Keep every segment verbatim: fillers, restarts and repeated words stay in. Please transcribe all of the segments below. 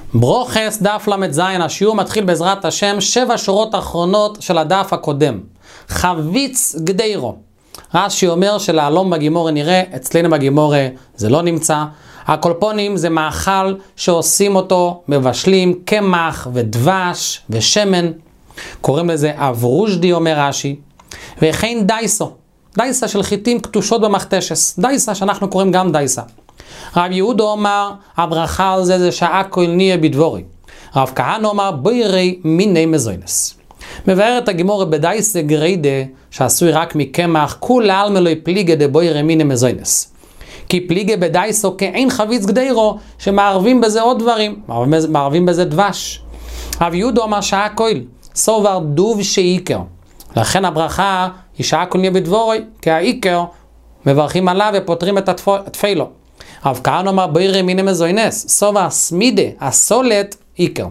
ברוכס דף למד זין, השיעור מתחיל בעזרת השם שבע שורות אחרונות של הדף הקודם. חביץ גדיירו. רש"י אומר שלעלום בגימורה נראה, אצלנו בגימורה זה לא נמצא. הקולפונים זה מאכל שעושים אותו, מבשלים קמח ודבש ושמן. קוראים לזה אברושדי אומר רש"י. וכן דייסו. דייסה של חיטים קטושות במכתשס. דייסה שאנחנו קוראים גם דייסה. רב יהודה אומר, הברכה על זה זה שהכל נהיה בדבורי. רב כהנא אומר, בירי מיני מזוינס. מבאר את הגימורה בדייסה גריידה, שעשוי רק מקמח, כולה על מלוי פליגה דבוירי מיני מזוינס. כי פליגה בדייסו כאין חביץ גדיירו, שמערבים בזה עוד דברים, מערבים בזה דבש. רב יהודה אומר שהכל, סובר דוב שאיקר. לכן הברכה היא שהכל נהיה בדבורי, כי האיקר מברכים עליו ופותרים את התפילו. רב כהנא אומר בירי מיני מזוינס, סובה סמידה, הסולת, איקר.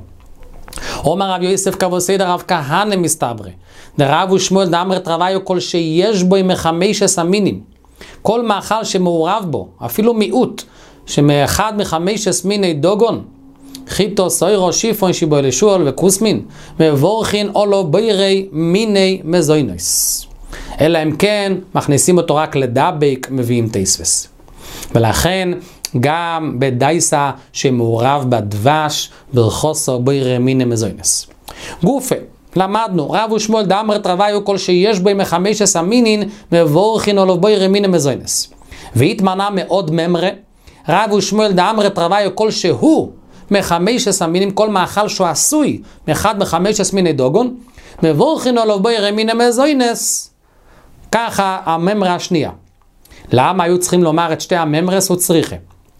אומר רב יוסף כבוסיידה רב כהנא מסתברי, דרב ושמואל דאמרת רוויו כל שיש בו עם חמשת המינים. כל מאכל שמעורב בו, אפילו מיעוט, שמאחד מחמשת מיני דוגון, חיטו, סוירו, שיפון, שיבוי לשול וכוסמין, מבורכין אולו בירי מיני מזוינס. אלא אם כן, מכניסים אותו רק לדבק, מביאים תספס. ולכן גם בדייסה שמעורב בדבש ברכוסו בירי מיני מזוינס. גופה, למדנו, רב ושמואל דאמרת רוויו כל שיש בו עם חמשת המינין מבורכין אולו בירי מיני מזוינס. והתמנה מאוד ממרה, רב ושמואל דאמרת רוויו כל שהוא מחמשת המינים, כל מאכל שהוא עשוי מאחד מחמשת מיני דוגון, מבורכין אולו בירי מיני מזוינס. ככה הממרה השנייה. למה היו צריכים לומר את שתי הממרס וצריכה?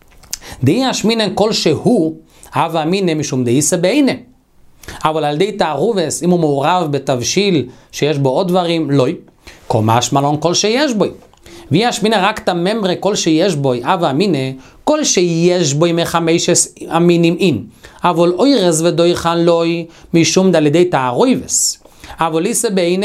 דהי השמינן כל שהוא, הווה אמינא משום דאיסא בעינא. אבל על די תערובס, אם הוא מעורב בתבשיל שיש בו עוד דברים, לא. קומש מלון כל שיש בו. והיא השמינא רק את הממרה כל שיש בו, הווה אמינא, כל שיש בו מחמשת המינים אין. אבל אוירז ודויכן לוי, משום על ידי תערובס. אבל איסא בעינא,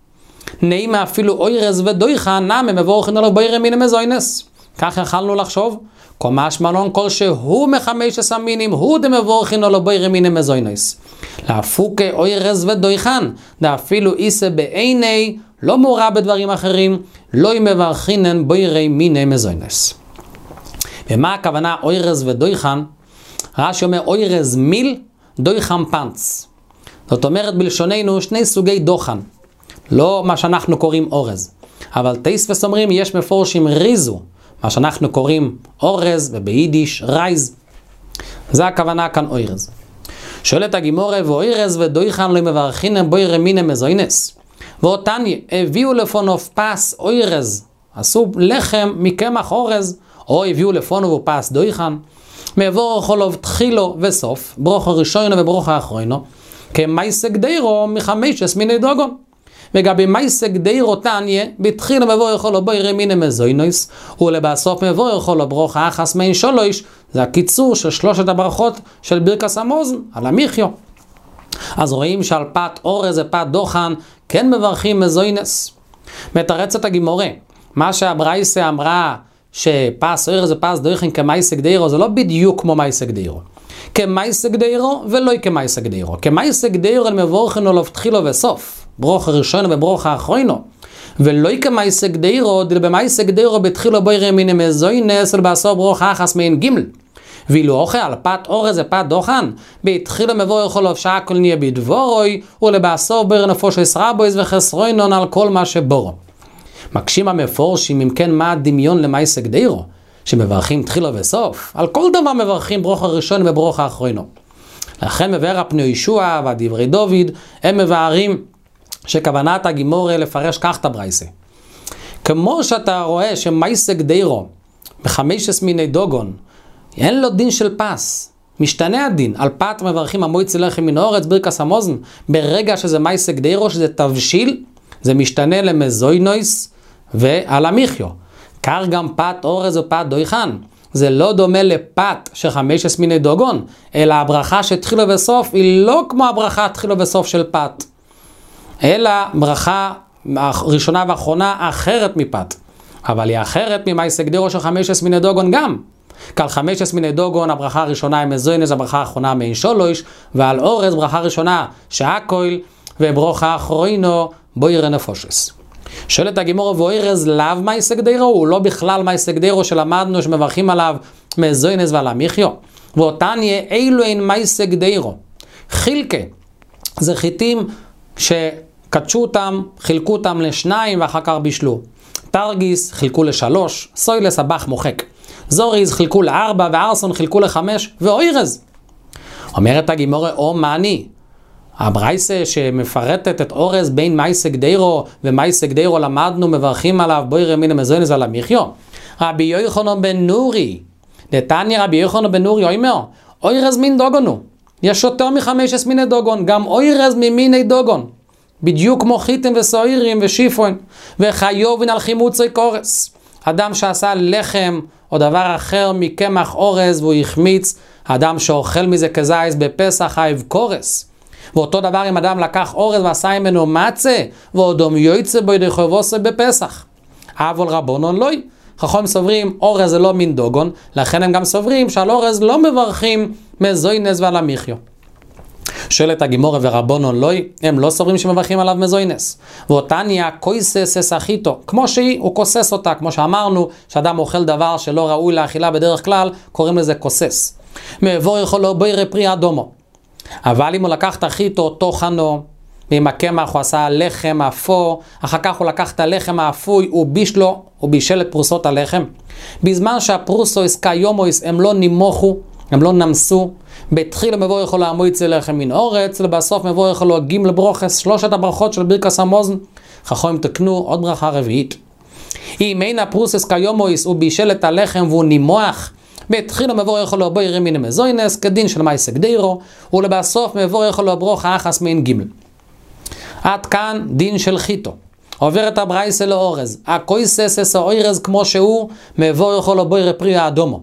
נעימה אפילו אוירז ודויכן נאמה מבורכין אולו בירי מיני מזוינס. כך יכלנו לחשוב. קומש מלון כל שהוא מחמשת המינים, הוא דמבורכין אולו בירי מיני מזוינס. להפוקה אוירז ודויכן, דאפילו איסא בעיני, לא מורה בדברים אחרים, לא מברכינן בירי מיני מזוינס. ומה הכוונה אוירז ודויכן? רש"י אומר אוירז מיל, דויכן פנץ. זאת אומרת בלשוננו שני סוגי דוחן. לא מה שאנחנו קוראים אורז. אבל תספס אומרים יש מפורשים ריזו, מה שאנחנו קוראים אורז וביידיש רייז. זה הכוונה כאן אוירז. שואלת הגימורה ואוירז ודויכן לא מברכינם בירי מיני מזוינס. ואותניה הביאו לפונו פס אוירז, עשו לחם מקמח אורז, או הביאו לפונו ופס דויכן, מבורך עולוב תחילו וסוף, ברוך הראשונו וברוך האחרונו, כמייסה גדיירו מחמשת מיני דוגון. וגבי מייסה גדיירו תניה, בתחילה מבורך עולו בירי מיני מזוינס, ולבסוף מבורך עולו ברוך האחס מין שלוש, זה הקיצור של שלושת הברכות של ברכס המזון, על המחיו. אז רואים שעל פת אורז ופת דוחן, כן מברכים מזוינס. מתרצת הגימורה, מה שהברייסה אמרה, שפס אורז ופס דוחן כמייסה גדיירו, זה לא בדיוק כמו מייסה גדיירו. כמייסה גדיירו ולא כמייסה גדיירו. כמייסה גדיירו מבורכין עולו תחילו וסוף. ברוך הראשונו וברוך האחרונו. ולא כמייסה גדיירו, דל במייסה גדיירו בתחילו בירי מיני מזוינס, ולבסוף ברוך האחס מעין גימל. ואילו אוכל על פת אורז ופת דוחן, בתחילו מבורך עולו שהכל נהיה בדבורוי, ולבסוף בירי נפוש ישרבויס וחסרוינון על כל מה שבורו. מקשים המפורשים, אם כן מה הדמיון למייסה גדיירו? שמברכים תחילו וסוף. על כל דבר מברכים ברוך הראשון וברוך האחרונו. לכן מבאר הפני ישוע והדברי דוד, הם מבארים שכוונת הגימורה לפרש כך את הברייסה. כמו שאתה רואה שמייסה גדיירו בחמשת מיני דוגון, אין לו דין של פס. משתנה הדין. על פת מברכים המויצי לחם מן האורץ ברכס המזון. ברגע שזה מייסה גדיירו, שזה תבשיל, זה משתנה למזוינויס ועל המחיו. כך גם פת אורז ופת דויכן. זה לא דומה לפת של חמשת מיני דוגון, אלא הברכה שתחילו בסוף היא לא כמו הברכה תחילו בסוף של פת. אלא ברכה ראשונה ואחרונה אחרת מפת. אבל היא אחרת ממייסה גדיירו של חמשת מיני דוגון גם. כל חמש עשרה מיני דוגון, הברכה הראשונה עם מזוינס, הברכה האחרונה מעין שולוש, ועל אורז ברכה ראשונה שהקויל, וברוכה אחרונו בוירא נפושס. שואלת הגימורה, ואורז לאו מייסק דיירו, הוא לא בכלל מייסק דיירו שלמדנו שמברכים עליו מזוינס ועל המחיו. ואותן יהיה אילו אין מייסק דיירו. חילקה, זה חיטים שקדשו אותם, חילקו אותם לשניים ואחר כך בישלו. תרגיס חילקו לשלוש, סוילס הבח מוחק. זוריז חילקו לארבע, וארסון חילקו לחמש, ואוירז. אומרת הגימורה, או מאני, הברייסה שמפרטת את אורז בין מייסק דיירו ומייסק דיירו למדנו, מברכים עליו בוירא מינא מזוינס ועל המחיו. רבי יוחנן בן נורי, דתניא רבי יוחנן בן נורי אומר, אוירז מין דוגונו. יש יותר מחמש עשרה מיני דוגון, גם אוירז ממיני דוגון. בדיוק כמו חיטים וסוירים ושיפון, וחיובן על חימוצי קורס. אדם שעשה לחם או דבר אחר מקמח אורז והוא החמיץ, אדם שאוכל מזה כזייס בפסח חייב קורס. ואותו דבר אם אדם לקח אורז ועשה ממנו מצה, ועודום יויצה בו ידי חובוסה בפסח. אבל רבונון לוי. חכמים סוברים, אורז זה לא מין דוגון, לכן הם גם סוברים שעל אורז לא מברכים מזוינס ועל המחיו. שואלת הגימורה, ורבונון לוי, הם לא סוברים שמברכים עליו מזוינס. ואותניה קויסס אסחיתו, כמו שהיא, הוא כוסס אותה, כמו שאמרנו, שאדם אוכל דבר שלא ראוי לאכילה בדרך כלל, קוראים לזה כוסס. מעבור יכול לו בוירא פרי אדומו. אבל אם הוא לקח את החיטו, טוחנו, ועם הקמח הוא עשה לחם אפו, אחר כך הוא לקח את הלחם האפוי, הוא ביש לו, הוא בישל את פרוסות הלחם. בזמן שהפרוסויס קיומויס הם לא נימוכו, הם לא נמסו, בתחילה מבוא יכול להמויצה לחם מן אורץ, ובסוף מבוא יכול להגיע לברוכס, שלושת הברכות של ברכס המוזן, חכמים תקנו עוד ברכה רביעית. אם אין הפרוסויס קיומויס הוא בישל את הלחם והוא נימוח, בתחילה מבוא יכול להבוירא מינא מזוינס, כדין של מייסק דיירו, ולבסוף מבוא יכול להברוך האחס מעין גימל. עד כאן דין של חיטו. עובר את הברייסה לאורז. הקויסס אס האורז כמו שהוא, מבוא יכול לבוירא פרי האדומו.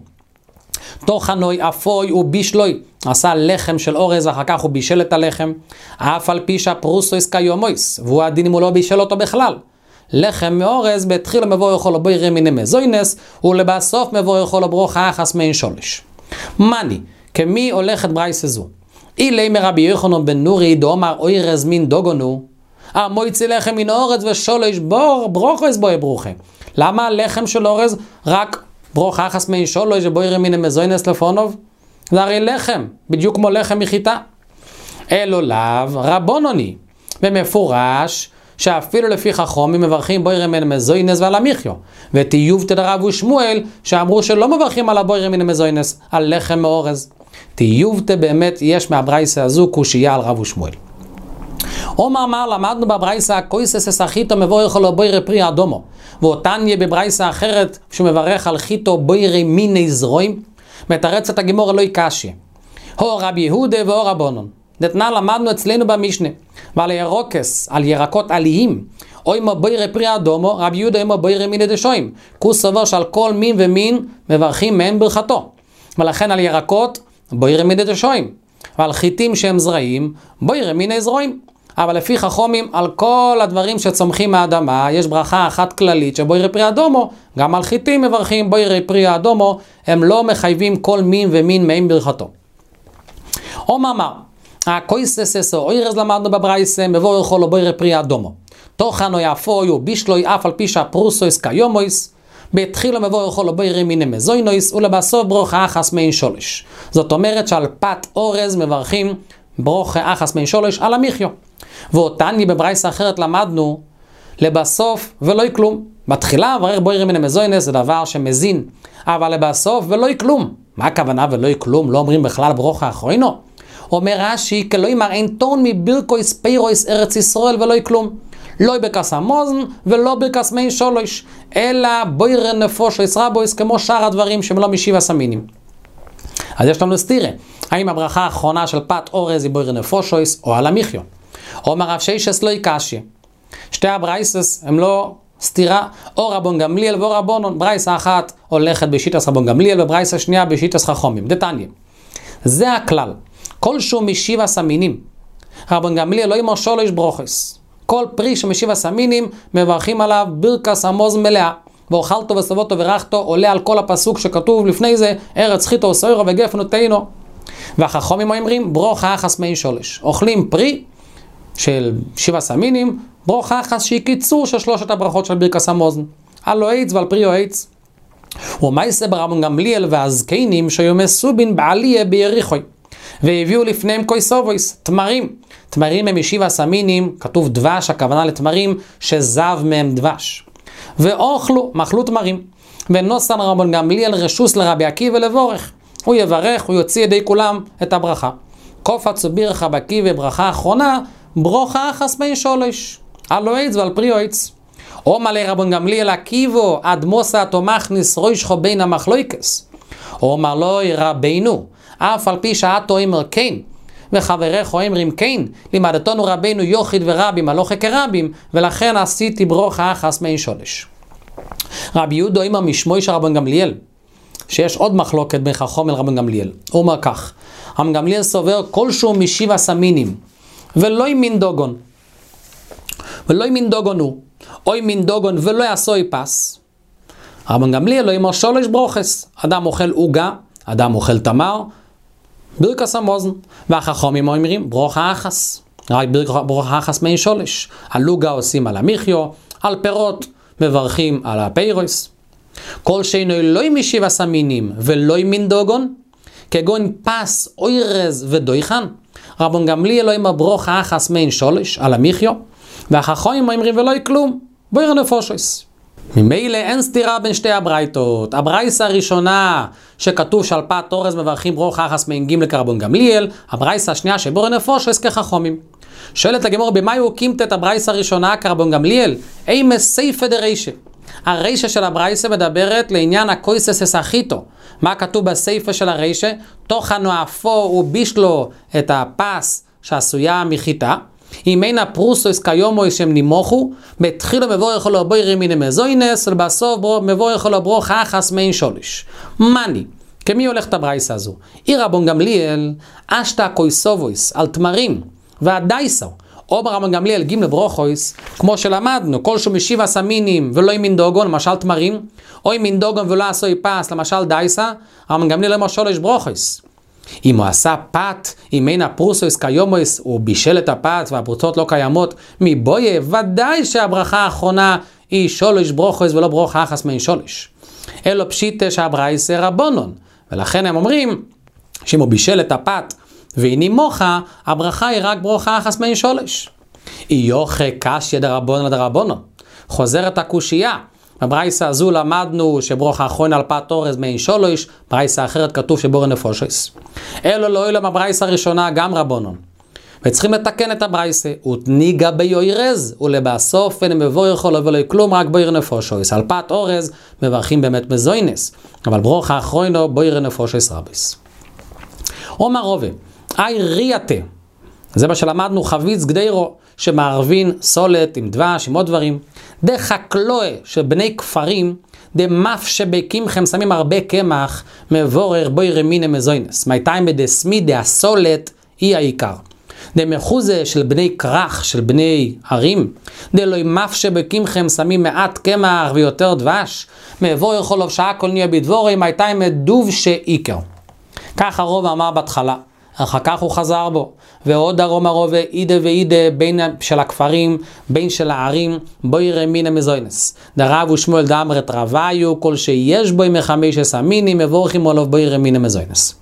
תוכנוי אפוי ובישלוי. עשה לחם של אורז, אחר כך הוא בישל את הלחם. אף על פי שהפרוסויס קיומויס, והוא הדין אם הוא לא בישל אותו בכלל. לחם מאורז, בתחילה מבוא יכול לבוירא מינא מזוינס, ולבסוף מבוא יכול לברוך האחס מעין שולש. מני, כמי הולכת ברייסה זו? אילי מרבי יוחנן בן נורי דאמר אוירז מין דוגונו, המויצי לחם מן אורז ושולש בור ברוכס בוי ברוכה. למה לחם של אורז רק ברוך אחס מעין שולש ובוירא מינא מזוינס לפונוב? זה הרי לחם, בדיוק כמו לחם מחיטה. אלו לאו רבונוני, במפורש שאפילו לפי חכמים מברכים בוירא מינא מזוינס ועל המחיו. ותיובתא דרב ושמואל שאמרו שלא מברכים על הבוירא מינא מזוינס, על לחם מאורז. תיובתא באמת יש מהברייסה הזו קושייה על רב ושמואל. עומר אמר, למדנו בברייסה קויסס אסחיתו מבוא יכול לבוירא פרי אדומו, ואותן יהיה בברייסה אחרת שמברך על חיתו בוירא מיני זרועים, מתרצת הגימורה לא יקשי. הו רבי יהודה ואו רבונון. דתנא למדנו אצלנו במשנה, ועל ירוקס, על ירקות עליים, או אם בוירא פרי אדומו, רבי יהודה אם בוירא מיני דשועים. כוס סובר שעל כל מין ומין מברכים מהם ברכתו. ולכן על ירקות, בוירא מיני דשועים. ועל חיטים שהם זרעים, בוירא מיני זרועים. אבל לפי חכמים, על כל הדברים שצומחים מהאדמה, יש ברכה אחת כללית שבוירא פרי אדומו, גם על חיטים מברכים בוירא פרי אדומו, הם לא מחייבים כל מין ומין מהם ברכתו. עומר אמר, הקויסס אס אוירז למדנו בברייסה, מבוא יכול לבוירא פרי אדומו. תוכנו יפוי ובישלוי אף על פי שהפרוסויס קיומויס, בתחילה מבוא יכול לבוירא מינא מזוינויס, ולבסוף ברוך אחס מעין שולש. זאת אומרת שעל פת אורז מברכים ברוך אחס מעין שולש על המחיו. ואותני בברייסה אחרת למדנו לבסוף ולא כלום. בתחילה ברך בוירא מינא מזוינס זה דבר שמזין, אבל לבסוף ולא כלום. מה הכוונה ולא כלום? לא אומרים בכלל ברוך האחרינו? אומר רש"י, כלא יאמר אין טון מברכויס פירויס ארץ ישראל ולא כלום. לא ברכס המוזן ולא ברכס מעין שולש, אלא בוירא נפושס רבויס כמו שאר הדברים שהם לא משבע סמינים. אז יש לנו סתירה, האם הברכה האחרונה של פת אורז היא בוירא נפושס או על המחיו? אומר רב שיישס לא יקשי. שתי הברייסס הם לא סתירה, או רבון גמליאל ואו רבונון. ברייסה אחת הולכת בשיטס רבון גמליאל וברייסה שנייה בשיטס חכמים. דתניא, זה הכלל. כל שהוא משבע סמינים, רבון גמליאל לא יאמר שולש ברוכס. כל פרי שמשבע סמינים מברכים עליו ברכס המוזן מלאה. ואוכלתו וסבותו ורחתו, עולה על כל הפסוק שכתוב לפני זה, ארץ חיתו וסוירו וגפן ותינו. והחכמים אומרים, ברוך האחס מי שולש. אוכלים פרי של שבע סמינים, ברוך האחס שהיא קיצור של שלושת הברכות של ברכס המזון. על לא עץ ועל פרי או עץ. ומייסה ברבן גמליאל והזקנים שיומי סובין בעליה ביריחוי. והביאו לפניהם קויסובויס, תמרים. תמרים הם משבע סמינים, כתוב דבש, הכוונה לתמרים שזב מהם דבש. ואוכלו, מחלו תמרים. ונוסן רבן גמליאל רשוס לרבי עקיבא לבורך. הוא יברך, הוא יוציא ידי כולם את הברכה. קופץ ובירך רבי עקיבא ברכה אחרונה, ברוך האחס מי שולש. על לא עץ ועל פרי או עץ. אומר לרבן גמליאל עקיבא, עד מוסא תומכניס רוישכו בין המחלוקס. אומר לו רבינו, אף על פי שעתו אמר כן, וחבריך אומרים כן, לימדתנו רבינו יוחיד ורבים, הלוכה כרבים, ולכן עשיתי ברוך האחס מי שולש. רבי יהודה אומר משמוי של רבן גמליאל, שיש עוד מחלוקת בין חכם אל רבן גמליאל. הוא אומר כך, רבן גמליאל סובר כלשהו משבע סמינים, ולא ימין דוגון, ולא ימין דוגון הוא, או ימין דוגון ולא יעשוי פס. רבן גמליאל לא יאמר שולש ברוכס, אדם אוכל עוגה, אדם אוכל תמר, ברכס המזון, והחכמים אומרים ברוך האחס, רק ברוך האחס מי שולש. על עוגה עושים על המחיו, על פירות מברכים על הפירוס. כל שאינו לא משבע סמינים ולא ימין דוגון, כגון פס, אוירז ודויחן, רבן גמליאל לא יאמר ברוך האחס מי שולש על המחיו, והחכמים אומרים ולא כלום, בויר נפושס. ממילא אין סתירה בין שתי הברייתות. הברייסה הראשונה שכתוב שעל פת אורז מברכים ברוך האחס מי ג' כרבן גמליאל, הברייסה השנייה שבויר נפושס כחכמים. שואלת הגמרא, במה הוא קימת את הברייסה הראשונה כרבן גמליאל? אימא סייפא דרישא. הרישא של הברייסה מדברת לעניין הקויסס אסחיתו. מה כתוב בסייפא של הרישא? תוכנו אפו ובישלו את הפס שעשויה מחיטה. אם אין הפרוסוס כיומו שהם נימוכו, בתחילו מבורך לו בוירי מן מזוינס, ובסוף מבורך לו ברוך האחס מי שולש. מני, כמי הולכת הברייסה הזו? עיר רבן גמליאל, אשתא קויסובויס, על תמרים, והדייסו, או ברבן גמליאל גימל ברוכויס, כמו שלמדנו, כל שהוא משבע סמינים ולא ימין דוגון, למשל תמרים, או ימין דוגון ולא עשוי פס, למשל דייסה, רבן גמליאל אמר שולש ברוכויס. אם הוא עשה פת, אם אין הפרוסוס כיומוס, הוא בישל את הפת והפרוצות לא קיימות, מבויה, ודאי שהברכה האחרונה היא שולש ברוכויס ולא ברוך האחס מי שולש. אלו פשיטה שהברייסה רבונון, ולכן הם אומרים שאם הוא בישל את הפת והיא נימוכה, הברכה היא רק ברוך האחס מי שולש. איוכה קשיא דרבונן לדרבונן. חוזרת הקושייה. בברייסה הזו למדנו שברוך האחרון על פת אורז מי שולש, ברייסה אחרת כתוב שבויר נפושס. אלו לא אלו בברייסה הראשונה גם רבונן. וצריכים לתקן את הברייסה. ותניגה ביורז, ולבסוף אין מבויר חולו ולא כלום, רק בויר נפושס. על פת אורז מברכים באמת מזוינס, אבל ברוך האחרונו בויר נפושס רביס. אומר רובה, אי ריאטה, זה מה שלמדנו, חביץ גדיירו, שמערבין סולת עם דבש, עם עוד דברים. דה חקלואה של בני כפרים, דה מף שבקמכם שמים הרבה קמח, מבורר בויר מיני מזוינס. מייתיים בדסמי דה הסולת היא העיקר. דה מחוזה של בני כרך, של בני ערים, דה לא מף שבקמכם שמים מעט קמח ויותר דבש, מבורר חולוב שעה כל נהיה בדבורי, מייתיים דוב שעיקר. כך הרוב אמר בהתחלה, אחר כך הוא חזר בו, ועוד הרוב הרוב אידה ואידה בין של הכפרים, בין של הערים, בויר מיני מזוינס. דרב ושמואל דאמרת רביו, כל שיש בו עם חמישה מינים, מבורכים עליו בויר מיני מזוינס.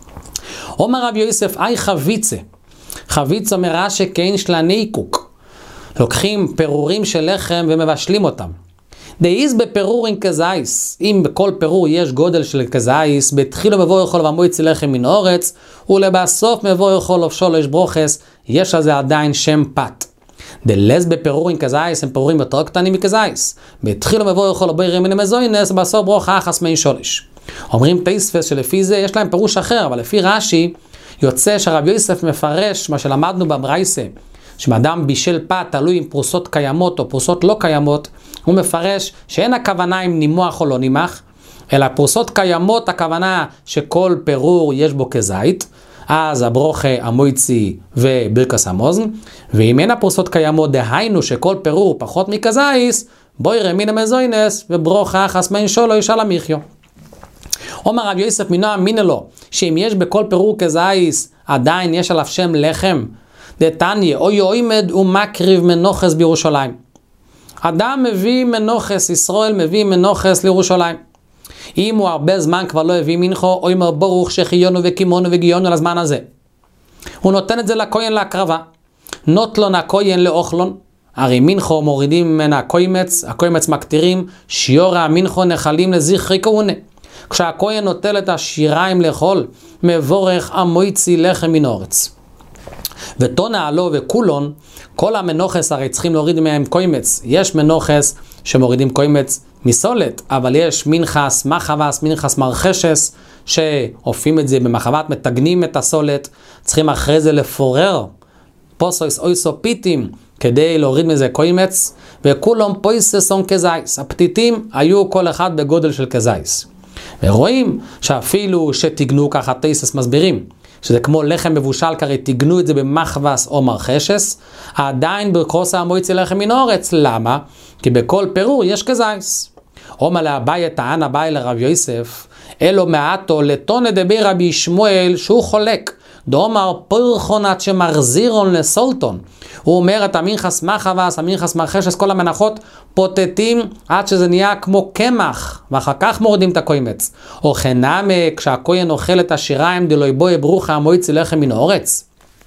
אומר רב יוסף, אי חביצה, חביצה מראה שכן שלני קוק. לוקחים פירורים של לחם ומבשלים אותם. דאיז בפירורים כזייס, אם בכל פירור יש גודל של כזייס, בתחילו מבוא יכול ומויצי לחם מן אורץ, ולבסוף מבוא יכול שולש ברוכס, יש לזה עדיין שם פת. דלז בפירורים כזייס, הם פירורים יותר קטנים מכזייס. בתחילו מבוא יכול בויר מן מזוינס, בסוף ברוך האחס מי שולש. אומרים תייספס שלפי זה יש להם פירוש אחר, אבל לפי רש"י, יוצא שהרב יוסף מפרש מה שלמדנו בברייסה, שמאדם בישל פת תלוי עם פרוסות קיימות או פרוסות לא קיימות, הוא מפרש שאין הכוונה עם נימוח או לא נימח, אלא פרוסות קיימות הכוונה שכל פירור יש בו כזית, אז הברוכה, המויצי וברכס המזון, ואם אין הפרוסות קיימות דהיינו שכל פירור פחות מכזייס, בוירה מן המזוינס, וברוכה חסמין שולו ישאל המחיו. אומר רב יוסף מנוע מינה לו, שאם יש בכל פירור כזייס, עדיין יש עליו שם לחם, דתניה, אוי אוימד ומקריב מנוחס בירושלים. אדם מביא מנוחס, ישראל מביא מנוחס לירושלים. אם הוא הרבה זמן כבר לא הביא מנחו, אוי מר ברוך שחיונו וקימונו וגיונו לזמן הזה. הוא נותן את זה לכהן להקרבה. נוטלון הכהן לאוכלון. הרי מנחו מורידים ממנה הקוימץ, הקוימץ מקטירים, שיורה המנחו נחלים לזכרי כהונה. כשהכהן נוטל את השיריים לאכול, מבורך המויצי לחם מן אורץ. ותונה עלו וכולון, כל המנוחס הרי צריכים להוריד מהם קוימץ. יש מנוחס שמורידים קוימץ מסולת, אבל יש מנחס מחבס, מנחס מרחשס, שהופים את זה במחבת, מתגנים את הסולת, צריכים אחרי זה לפורר, פוסויס אויסו פיתים, כדי להוריד מזה קוימץ, וכולם פויססון כזייס. הפתיתים היו כל אחד בגודל של כזייס. ורואים שאפילו שתגנו ככה תייסס מסבירים, שזה כמו לחם מבושל, כרי תגנו את זה במחבס או מרחשס, עדיין בקרוסה המויצי לחם מן אורץ. למה? כי בכל פירור יש כזייס. אומר לאביי טען אביי לרב יוסף, אלו מעטו לטונה דבי רבי שמואל שהוא חולק. דאמר פרחונת שמחזירון לסולטון. הוא אומר את המנחס מחבס, המנחס מרחשס, כל המנחות פוטטים עד שזה נהיה כמו קמח, ואחר כך מורדים את הקוימץ. או חנמה, כשהכהן אוכל את השיריים דלוי בוי ברוכה המויצי לחם מן האורץ.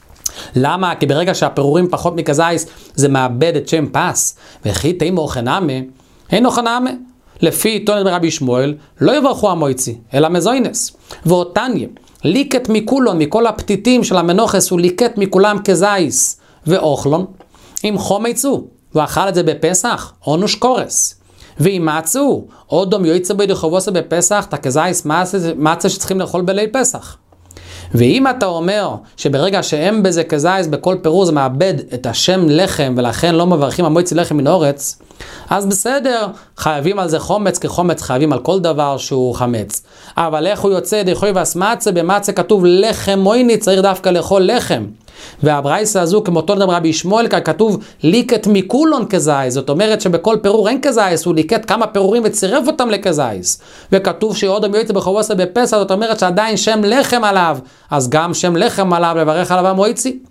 למה? כי ברגע שהפירורים פחות מכזייס, זה מאבד את שם פס. וכי תימו חנמה, אין חנמה. לפי טונת ברבי שמואל, לא יברכו המויצי, אלא מזוינס. ואותניה, ליקט מכולון, מכל הפתיתים של המנוחס, הוא ליקט מכולם כזייס ואוכלון. אם חומייצו, הוא אכל את זה בפסח, עונוש קורס. ואם מצאו, עוד דום יועצה בידי חובוסה בפסח, את הכזייס מצה שצריכים לאכול בליל פסח. ואם אתה אומר שברגע שהם בזה כזייס, בכל פירור זה מאבד את השם לחם, ולכן לא מברכים המויצי לחם מן אורץ, אז בסדר, חייבים על זה חומץ, כי חומץ חייבים על כל דבר שהוא חמץ. אבל איך הוא יוצא דחוי והסמצה? במצה כתוב לחם מויני, צריך דווקא לאכול לחם. והברייסה הזו, כמו תונת רבי שמואל, כתוב ליקט מכולון כזייס. זאת אומרת שבכל פירור אין כזייס, הוא ליקט כמה פירורים וצירף אותם לכזייס. וכתוב שעוד המועצה בחובוסה בפסח, זאת אומרת שעדיין שם לחם עליו, אז גם שם לחם עליו לברך עליו המועצי.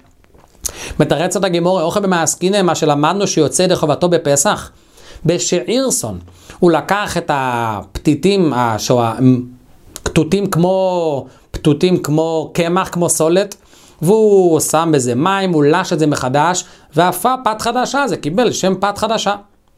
מתרצת הגמורה, אוכל במעסקינם, מה שלמדנו שיוצא דחובתו בפסח. בשעירסון, הוא לקח את הפתיתים, הכתותים כמו, פתותים כמו קמח, כמו סולת, והוא שם בזה מים, הוא לש את זה מחדש, ואפה פת חדשה, זה קיבל שם פת חדשה.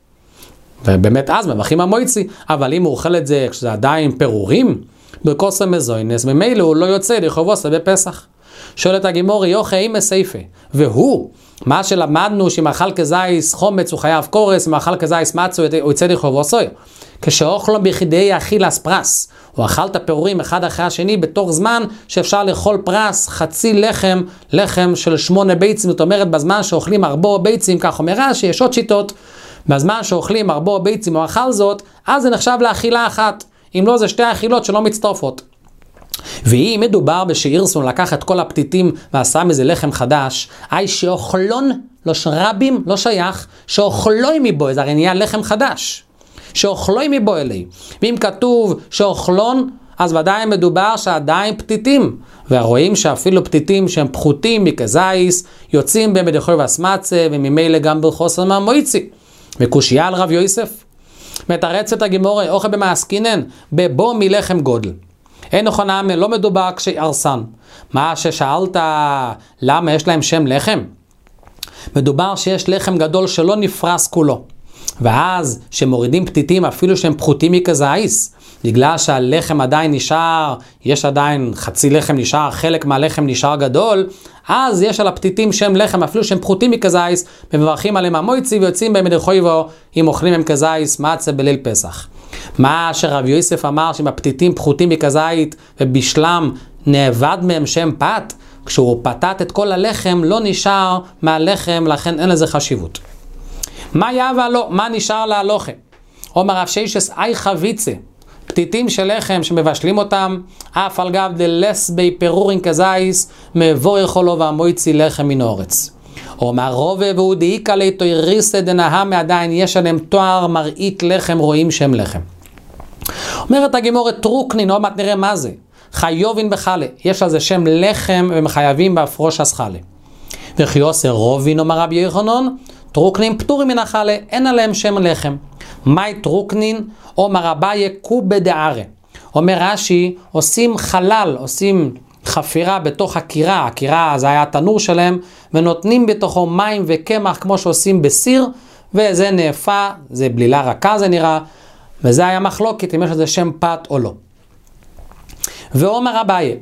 ובאמת אז מברכים המויצי, אבל אם הוא אוכל את זה כשזה עדיין פירורים, בקוסם מזוינס, ממילא הוא לא יוצא לחובוסה בפסח. שואלת הגמורה, יוחא אימא סייפה, והוא, מה שלמדנו שאם אכל כזייס חומץ הוא חייב קורס, אם אכל כזייס מצו הוא יצא לחובוסו. כשאוכלו ביחידי אכילס פרס, הוא אכל את הפירורים אחד אחרי השני בתוך זמן שאפשר לאכול פרס, חצי לחם, לחם של שמונה ביצים, זאת אומרת בזמן שאוכלים ארבע ביצים, כך אומר רש"י, יש עוד שיטות, בזמן שאוכלים ארבע ביצים או אכל זאת, אז זה נחשב לאכילה אחת, אם לא זה שתי אכילות שלא מצטרפות. ואם מדובר בשעירסון לקח את כל הפתיתים ועשה מזה לחם חדש, אי שאוכלון, לא שרבים, לא שייך, שאוכלוי מבו, זה הרי נהיה לחם חדש. שאוכלוי מבו אלי. ואם כתוב שאוכלון, אז ודאי מדובר שעדיין פתיתים. ורואים שאפילו פתיתים שהם פחותים מכזייס, יוצאים במדחוי והסמצה, וממילא גם בחוסר מהמויצי. וקושיה על רב יוסף. מתרצת הגמורה, אוכל במעסקינן, בבו מלחם גודל. אין נכונה, לא מדובר כשארסן. מה ששאלת, למה יש להם שם לחם? מדובר שיש לחם גדול שלא נפרס כולו. ואז שמורידים פתיתים אפילו שהם פחותים מכזייס, בגלל שהלחם עדיין נשאר, יש עדיין חצי לחם נשאר, חלק מהלחם נשאר גדול, אז יש על הפתיתים שם לחם אפילו שהם פחותים מכזייס, מברכים עליהם המויצי ויוצאים בהם מדחויבו אם אוכלים הם כזייס מצה בליל פסח. מה שרב יוסף אמר שאם הפתיתים פחותים מכזית ובשלם נאבד מהם שם פת, כשהוא פתת את כל הלחם לא נשאר מהלחם, לכן אין לזה חשיבות. מה יאווה לו? מה נשאר להלוכה? אומר רב שיישס אי חביצה, פתיתים של לחם שמבשלים אותם, אף על גב דלס בי פירורין כזייס, מעבור יכולו והמויצי לחם מן אורץ. אומר רובה והוא דאיקה ליתו יריסה דנהם, עדיין יש עליהם תואר מראית לחם, רואים שם לחם. אומרת הגימורת טרוקנין, עוד מעט נראה מה זה. חיובין בחלה, יש על זה שם לחם ומחייבים בהפרוש הסחלה. וכי עושה רובין, אומר רבי יוחנן, טרוקנין פטורים מן החלה, אין עליהם שם לחם. מהי טרוקנין? אומר אביי קובה דערה. אומר רש"י, עושים חלל, עושים חפירה בתוך הקירה, הקירה זה היה התנור שלהם, ונותנים בתוכו מים וקמח כמו שעושים בסיר, וזה נאפה, זה בלילה רכה זה נראה, וזה היה מחלוקת אם יש לזה שם פת או לא. ואומר אביי,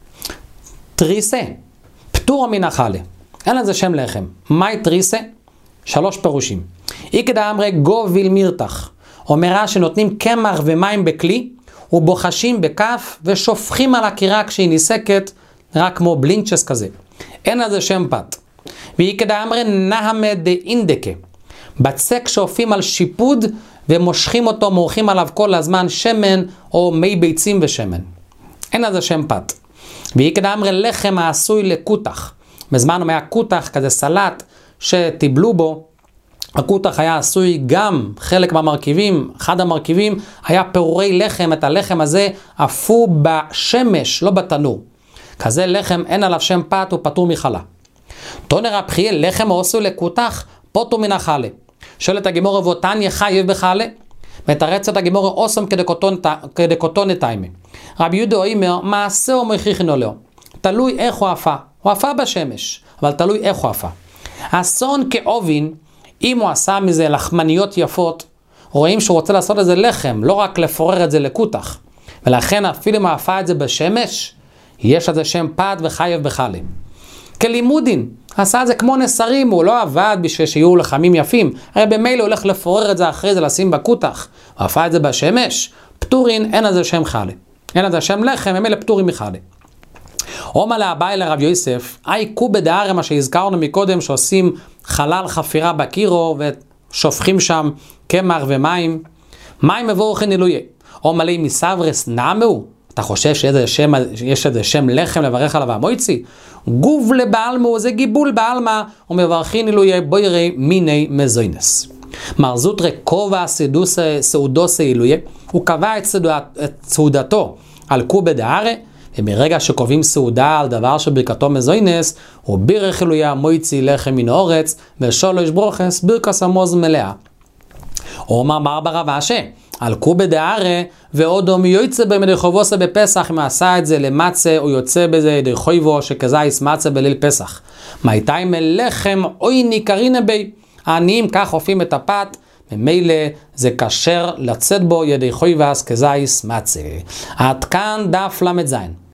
תריסה, פטור מן החלה, אין לזה שם לחם. מהי תריסה? שלוש פירושים. איקדא אמרי גוביל מירתח, אומרה שנותנים קמח ומים בכלי, ובוחשים בכף ושופכים על הקירה כשהיא ניסקת, רק כמו בלינצ'ס כזה. אין לזה שם פת. ואיקדא אמרי נהמה דאינדקה, בצק שופים על שיפוד ומושכים אותו, מורחים עליו כל הזמן שמן או מי ביצים ושמן. אין לזה שם פת. ואיקדא אמרי לחם העשוי לקותח. בזמן היה קותח כזה סלט שטיבלו בו, הקותח היה עשוי גם חלק מהמרכיבים, אחד המרכיבים היה פירורי לחם, את הלחם הזה אפו בשמש, לא בתנור. כזה לחם אין עליו שם פת, הוא פטור מחלה. תונר הבחי, לחם עשוי לקותח, פוטו מן החלה. שואלת הגימורה ואותניה חייב בחלה? מתרצת הגימורה אוסם כדקוטון נתיימה. רבי יהודה אומר, מעשה או מכריחין עולו. תלוי איך הוא עפה. הוא עפה בשמש, אבל תלוי איך הוא עפה. אסון כאובין, אם הוא עשה מזה לחמניות יפות, רואים שהוא רוצה לעשות את זה לחם, לא רק לפורר את זה לקותח. ולכן אפילו אם הוא עפה את זה בשמש, יש את זה שם פת וחייב בחלה. כלימודין, עשה את זה כמו נסרים, הוא לא עבד בשביל שיהיו לחמים יפים, הרי במילא הולך לפורר את זה אחרי זה, לשים בקותח, הוא עפה את זה בשמש, פטורין, אין על זה שם חלה. אין על זה שם לחם, ממילא פטורים מחלה. אומר לאביי לרב יוסף, אי קובה דערה, מה שהזכרנו מקודם, שעושים חלל חפירה בקירו, ושופכים שם קמח ומים, מים מבורכן אלוהי. אומר לי מסברס נעמו, אתה חושב שיש איזה שם לחם לברך עליו המויצי? גוב לבעלמו, זה גיבול בעלמה, ומברכין אלוהי בוירי מיני מזוינס. מר זוטרה קובה סעודוס אלוהי, הוא קבע את סעודתו על קובה דערה, ומרגע שקובעים סעודה על דבר שברכתו מזוינס, הוא בירך אלוהי המויצי לחם מן האורץ, ושולש ברוכס ברכס עמוז מלאה. הוא אומר מר ברב אשה, על קובה דערה, ועודו מי יוצא במדי חובוסה בפסח, אם עשה את זה למצה, הוא יוצא בזה ידי חויבו, שכזייס מצה בליל פסח. מייתי מלחם אוי ניקרינה בי, העניים כך חופים את הפת, ממילא זה כשר לצאת בו ידי חויבס כזייס מצה. עד כאן דף למד זין.